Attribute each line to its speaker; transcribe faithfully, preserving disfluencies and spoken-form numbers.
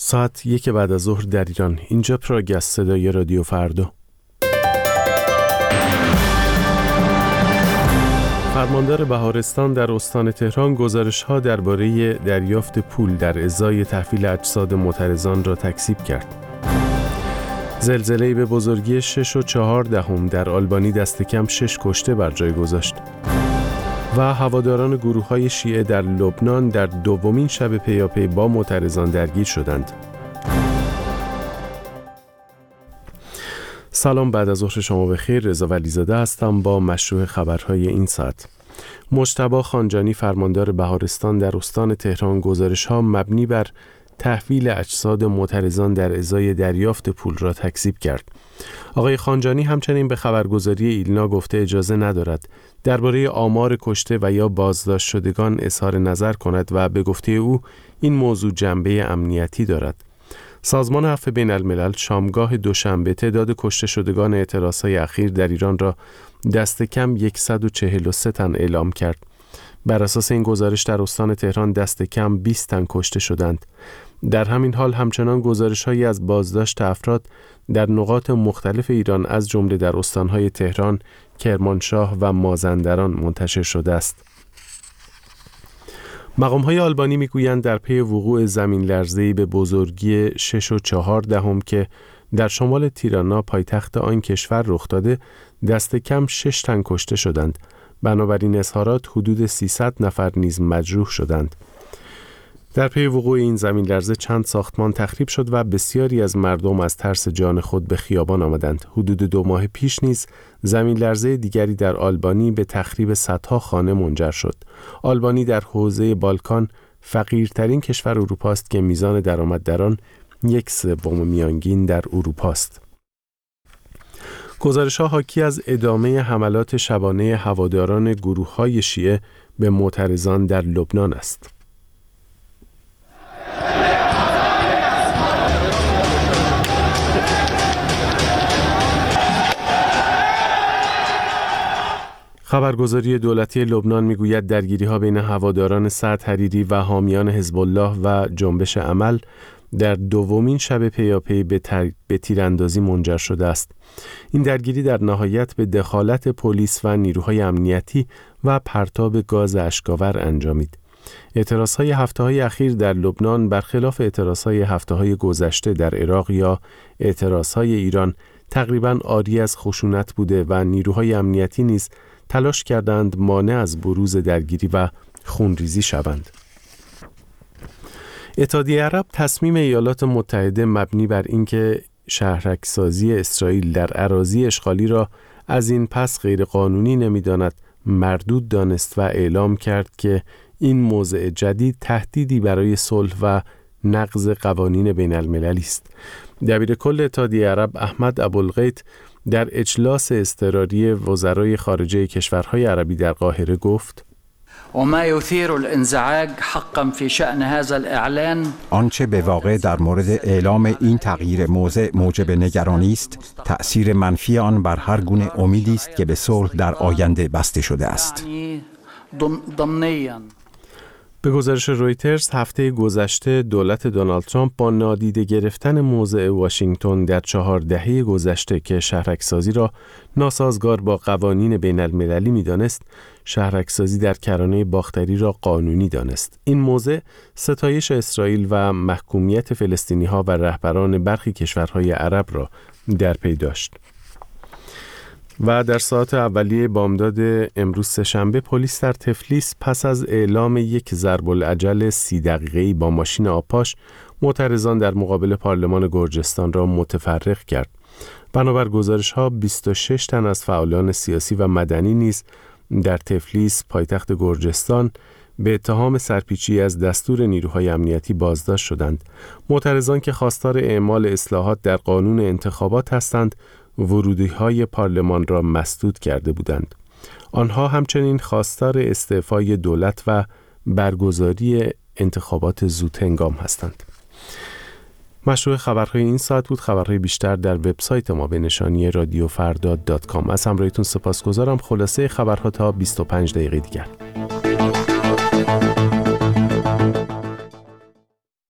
Speaker 1: ساعت یک بعد از ظهر در ایران. اینجا پراگ صدای رادیو فردا. فرماندار بهارستان در استان تهران گزارش‌ها درباره دریافت پول در ازای تحویل اجساد معترضان را تکذیب کرد. زلزله‌ای به بزرگی شش و چهار دهم در آلبانی دست کم شش کشته بر جای گذاشت. و هواداران گروه‌های شیعه در لبنان در دومین شب پیاپی با معترضان درگیر شدند. سلام، بعد از ظهر شما بخیر. رضا ولیزاده هستم با مشروع خبرهای این ساعت. مجتبی خانجانی فرماندار بهارستان در استان تهران گزارش‌ها مبنی بر تحویل اجساد معترضان در ازای دریافت پول را تکذیب کرد. آقای خانجانی همچنین به خبرگزاری ایلنا گفته اجازه ندارد درباره آمار کشته و یا بازداشت شدگان اظهار نظر کند و به گفته او این موضوع جنبه امنیتی دارد. سازمان عفو بین الملل شامگاه دوشنبه تعداد کشته شدگان اعتراضهای اخیر در ایران را دست کم صد و چهل و سه تن اعلام کرد. بر اساس این گزارش در استان تهران دست کم بیست تن کشته شدند. در همین حال همچنان گزارش‌هایی از بازداشت افراد در نقاط مختلف ایران از جمله در استان‌های تهران، کرمانشاه و مازندران منتشر شده است. مقام‌های آلبانی می‌گویند در پی وقوع زمین لرزه‌ای به بزرگی شش و چهار دهم که در شمال تیرانا پایتخت آن کشور رخ داده، دست کم شش تن کشته شدند. بنابراین اظهارات حدود سیصد نفر نیز مجروح شدند. در پی وقوع این زمین لرزه چند ساختمان تخریب شد و بسیاری از مردم از ترس جان خود به خیابان آمدند. حدود دو ماه پیش نیز زمین لرزه دیگری در آلبانی به تخریب صدها خانه منجر شد. آلبانی در حوزه بالکان فقیرترین کشور اروپا است که میزان درآمد در آن یک سوم میانگین در اروپا است. گزارش‌ها حاکی از ادامه حملات شبانه هواداران گروه‌های شیعه به معترضان در لبنان است. خبرگزاری دولتی لبنان میگوید درگیری‌ها بین هواداران سعد حریری و حامیان حزب الله و جنبش عمل در دومین شب پیاپی به, تر... به تیراندازی منجر شده است. این درگیری در نهایت به دخالت پلیس و نیروهای امنیتی و پرتاب گاز اشک‌آور انجامید. اعتراضهای هفته‌های اخیر در لبنان برخلاف اعتراضهای هفته‌های گذشته در عراق یا اعتراضهای ایران تقریباً عاری از خشونت بوده و نیروهای امنیتی نیز تلاش کردند مانع از بروز درگیری و خونریزی شوند. اتحادیه عرب تصمیم ایالات متحده مبنی بر اینکه شهرک‌سازی اسرائیل در اراضی اشغالی را از این پس غیر قانونی نمی‌داند مردود دانست و اعلام کرد که این موضع جدید تهدیدی برای صلح و نقض قوانین بین المللی است. دبیر کل اتحادیه عرب احمد ابوالغیت در اجلاس اضطراری وزرای خارجه کشورهای عربی در قاهره گفت:
Speaker 2: وما يثير الانزعاج حقا في شأن هذا الإعلان
Speaker 3: آنچه به واقع در مورد اعلام این تغییر موضع موجب نگرانی است، تأثیر منفی آن بر هر گونه امیدی است که به صلح در آینده بسته شده است.
Speaker 1: به گزارش رویترز هفته گذشته دولت دونالد ترامپ با نادیده گرفتن موضع واشنگتن در چهار دهه گذشته که شهرک‌سازی را ناسازگار با قوانین بین المللی می دانست، شهرک‌سازی در کرانه باختری را قانونی دانست. این موضع ستایش اسرائیل و محکومیت فلسطینی‌ها و رهبران برخی کشورهای عرب را در پی داشت. و در ساعت اولیه بامداد امروز سه‌شنبه پلیس در تفلیس پس از اعلام یک ضرب الاجل سی دقیقه‌ای با ماشین آبپاش معترضان در مقابل پارلمان گرجستان را متفرق کرد. بنابر گزارش‌ها بیست و شش تن از فعالان سیاسی و مدنی نیز در تفلیس پایتخت گرجستان به اتهام سرپیچی از دستور نیروهای امنیتی بازداشت شدند. معترضان که خواستار اعمال اصلاحات در قانون انتخابات هستند ورودی‌های پارلمان را مسدود کرده بودند. آنها همچنین خواستار استعفای دولت و برگزاری انتخابات زودهنگام هستند. مشروع خبرهای این ساعت بود. خبرهای بیشتر در وبسایت ما به نشانی رادیو فردا دات کام. از همراهیتون سپاسگزارم. خلاصه خبرها تا بیست و پنج دقیقه دیگر.